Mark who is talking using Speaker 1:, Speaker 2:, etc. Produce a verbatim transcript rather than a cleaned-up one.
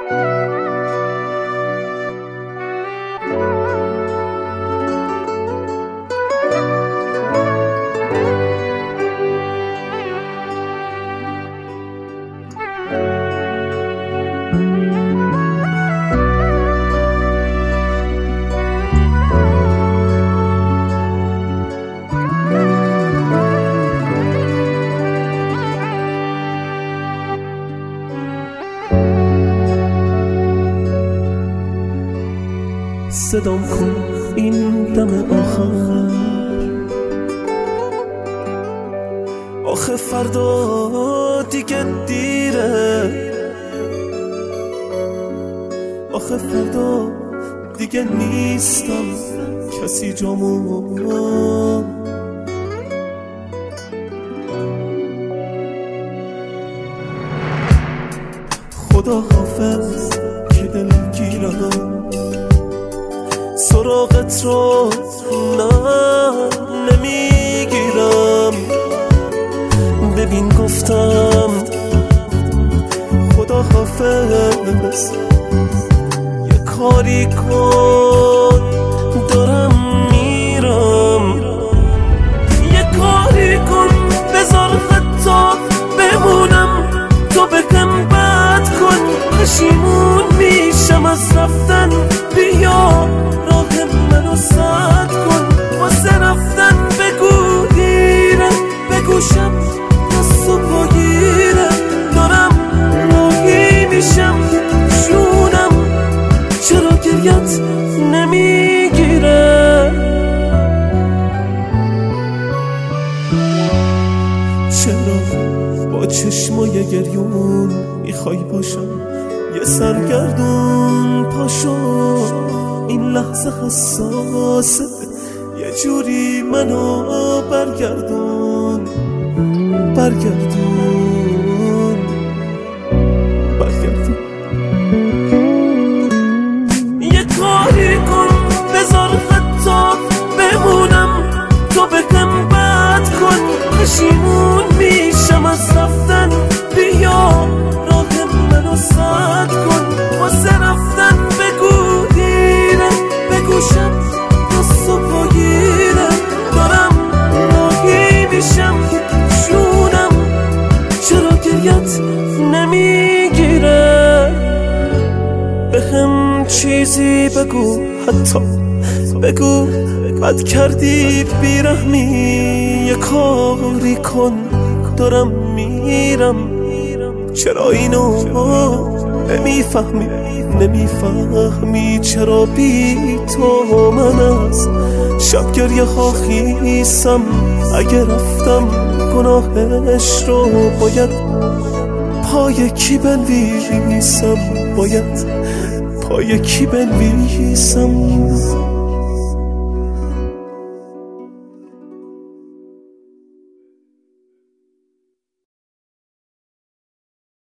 Speaker 1: صدام کن این دم آخر، آخه فردا دیگه دیره، آخه فردا دیگه نیستم کسی جامو. خدا حافظ که دلگیرم، سراغت رو نه نمیگیرم. ببین گفتم خدا حافظ، یه کاری کن دارم میرم، یه کاری کن بذار حتی بمونم، تو بگم بد کن پشیمون میشم از رفتن. بیا راه منو سد کن، واسه رفتن بگو دیره، بگوشم دستو بگیره. دارم راهی میشم جونم، چرا گریت نمیگیره؟ چرا با چشمای گریون میخوای باشم یه سرگردون؟ پاشو این لحظه حساسه، یه جوری منو برگردون برگردون برگردون. یه کاری کن بذار حتی بمونم، تو بگم بد کن پشیمون میشم از رفتن. بیا راه منو سد کن، واسه رفتن بگو دیره، بگوشم دستو بگیره. دارم راهی میشم جونم، چرا گریت نمیگیره؟ بهم چیزی بگو، حتی بگو بد کردی بیرحمی، یه کاری کن دارم میرم. چرا اینو نمیفهمی نمیفهمی؟ چرا بی تو من از شب گریه ها خیسم؟ اگه رفتم گناهش رو باید پای کی بنویسم؟ باید پای کی بنویسم؟